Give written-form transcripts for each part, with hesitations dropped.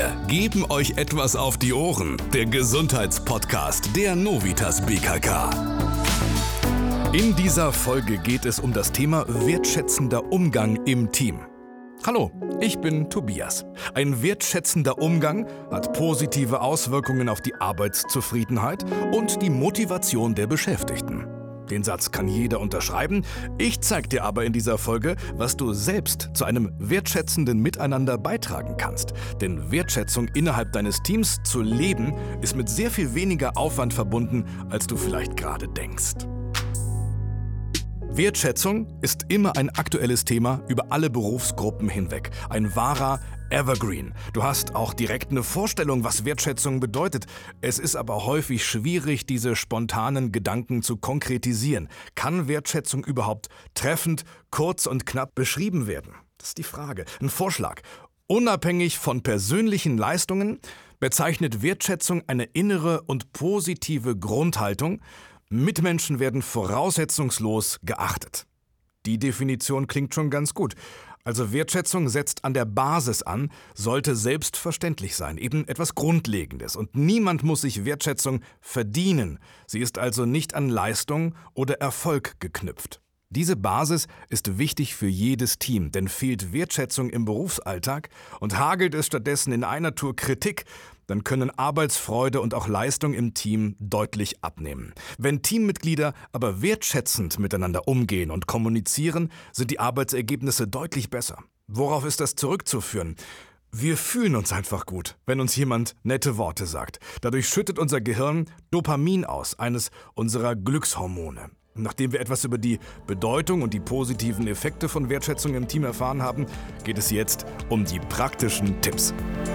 Wir geben euch etwas auf die Ohren. Der Gesundheitspodcast der Novitas BKK. In dieser Folge geht es um das Thema wertschätzender Umgang im Team. Hallo, ich bin Tobias. Ein wertschätzender Umgang hat positive Auswirkungen auf die Arbeitszufriedenheit und die Motivation der Beschäftigten. Den Satz kann jeder unterschreiben. Ich zeige dir aber in dieser Folge, was du selbst zu einem wertschätzenden Miteinander beitragen kannst. Denn Wertschätzung innerhalb deines Teams zu leben, ist mit sehr viel weniger Aufwand verbunden, als du vielleicht gerade denkst. Wertschätzung ist immer ein aktuelles Thema über alle Berufsgruppen hinweg. Ein wahrer Evergreen. Du hast auch direkt eine Vorstellung, was Wertschätzung bedeutet. Es ist aber häufig schwierig, diese spontanen Gedanken zu konkretisieren. Kann Wertschätzung überhaupt treffend, kurz und knapp beschrieben werden? Das ist die Frage. Ein Vorschlag. Unabhängig von persönlichen Leistungen bezeichnet Wertschätzung eine innere und positive Grundhaltung. Mitmenschen werden voraussetzungslos geachtet. Die Definition klingt schon ganz gut. Also Wertschätzung setzt an der Basis an, sollte selbstverständlich sein, eben etwas Grundlegendes. Und niemand muss sich Wertschätzung verdienen. Sie ist also nicht an Leistung oder Erfolg geknüpft. Diese Basis ist wichtig für jedes Team, denn fehlt Wertschätzung im Berufsalltag und hagelt es stattdessen in einer Tour Kritik, dann können Arbeitsfreude und auch Leistung im Team deutlich abnehmen. Wenn Teammitglieder aber wertschätzend miteinander umgehen und kommunizieren, sind die Arbeitsergebnisse deutlich besser. Worauf ist das zurückzuführen? Wir fühlen uns einfach gut, wenn uns jemand nette Worte sagt. Dadurch schüttet unser Gehirn Dopamin aus, eines unserer Glückshormone. Nachdem wir etwas über die Bedeutung und die positiven Effekte von Wertschätzung im Team erfahren haben, geht es jetzt um die praktischen Tipps.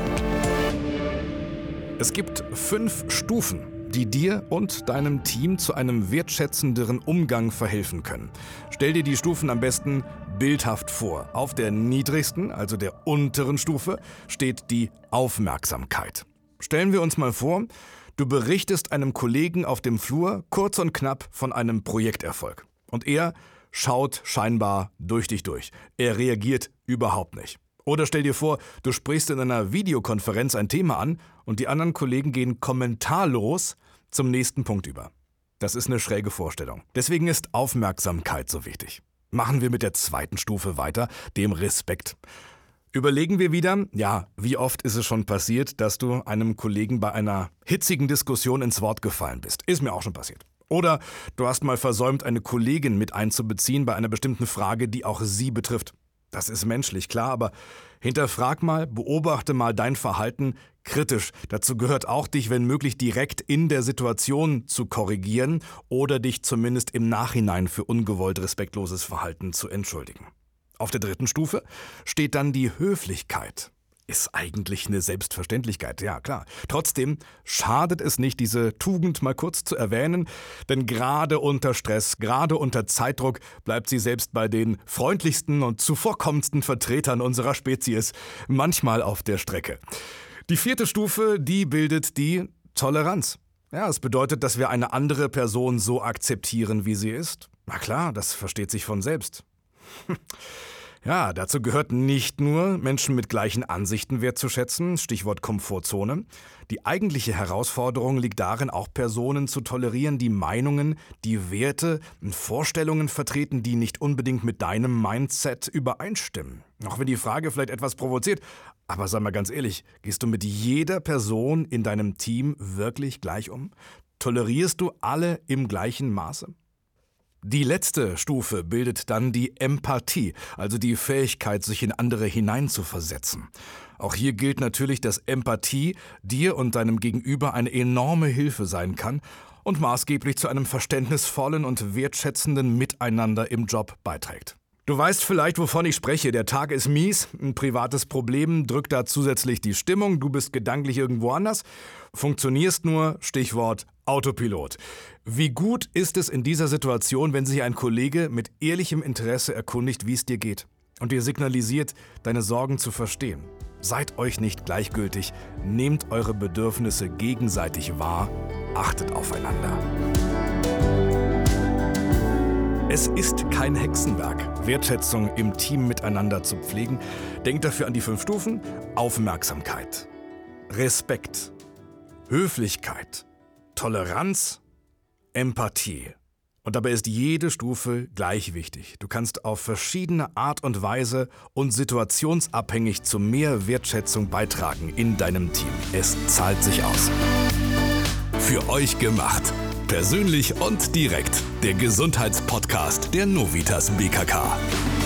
Es gibt 5 Stufen, die dir und deinem Team zu einem wertschätzenderen Umgang verhelfen können. Stell dir die Stufen am besten bildhaft vor. Auf der niedrigsten, also der unteren Stufe, steht die Aufmerksamkeit. Stellen wir uns mal vor, du berichtest einem Kollegen auf dem Flur kurz und knapp von einem Projekterfolg. Und er schaut scheinbar durch dich durch. Er reagiert überhaupt nicht. Oder stell dir vor, du sprichst in einer Videokonferenz ein Thema an und die anderen Kollegen gehen kommentarlos zum nächsten Punkt über. Das ist eine schräge Vorstellung. Deswegen ist Aufmerksamkeit so wichtig. Machen wir mit der zweiten Stufe weiter, dem Respekt. Überlegen wir wieder, wie oft ist es schon passiert, dass du einem Kollegen bei einer hitzigen Diskussion ins Wort gefallen bist? Ist mir auch schon passiert. Oder du hast mal versäumt, eine Kollegin mit einzubeziehen bei einer bestimmten Frage, die auch sie betrifft. Das ist menschlich, klar, aber hinterfrag mal, beobachte mal dein Verhalten kritisch. Dazu gehört auch, dich, wenn möglich, direkt in der Situation zu korrigieren oder dich zumindest im Nachhinein für ungewollt respektloses Verhalten zu entschuldigen. Auf der dritten Stufe steht dann die Höflichkeit. Ist eigentlich eine Selbstverständlichkeit, ja klar. Trotzdem schadet es nicht, diese Tugend mal kurz zu erwähnen, denn gerade unter Stress, gerade unter Zeitdruck bleibt sie selbst bei den freundlichsten und zuvorkommendsten Vertretern unserer Spezies manchmal auf der Strecke. Die vierte Stufe, die bildet die Toleranz. Ja, es bedeutet, dass wir eine andere Person so akzeptieren, wie sie ist. Na klar, das versteht sich von selbst. Ja, dazu gehört nicht nur, Menschen mit gleichen Ansichten wertzuschätzen, Stichwort Komfortzone. Die eigentliche Herausforderung liegt darin, auch Personen zu tolerieren, die Meinungen, die Werte und Vorstellungen vertreten, die nicht unbedingt mit deinem Mindset übereinstimmen. Auch wenn die Frage vielleicht etwas provoziert, aber sei mal ganz ehrlich, gehst du mit jeder Person in deinem Team wirklich gleich um? Tolerierst du alle im gleichen Maße? Die letzte Stufe bildet dann die Empathie, also die Fähigkeit, sich in andere hineinzuversetzen. Auch hier gilt natürlich, dass Empathie dir und deinem Gegenüber eine enorme Hilfe sein kann und maßgeblich zu einem verständnisvollen und wertschätzenden Miteinander im Job beiträgt. Du weißt vielleicht, wovon ich spreche. Der Tag ist mies, ein privates Problem drückt da zusätzlich die Stimmung, du bist gedanklich irgendwo anders, funktionierst nur, Stichwort Autopilot. Wie gut ist es in dieser Situation, wenn sich ein Kollege mit ehrlichem Interesse erkundigt, wie es dir geht und dir signalisiert, deine Sorgen zu verstehen? Seid euch nicht gleichgültig, nehmt eure Bedürfnisse gegenseitig wahr, achtet aufeinander. Es ist kein Hexenwerk, Wertschätzung im Team miteinander zu pflegen. Denkt dafür an die 5 Stufen. Aufmerksamkeit. Respekt, Höflichkeit, Toleranz, Empathie. Und dabei ist jede Stufe gleich wichtig. Du kannst auf verschiedene Art und Weise und situationsabhängig zu mehr Wertschätzung beitragen in deinem Team. Es zahlt sich aus. Für euch gemacht. Persönlich und direkt. Der Gesundheitspodcast der Novitas BKK.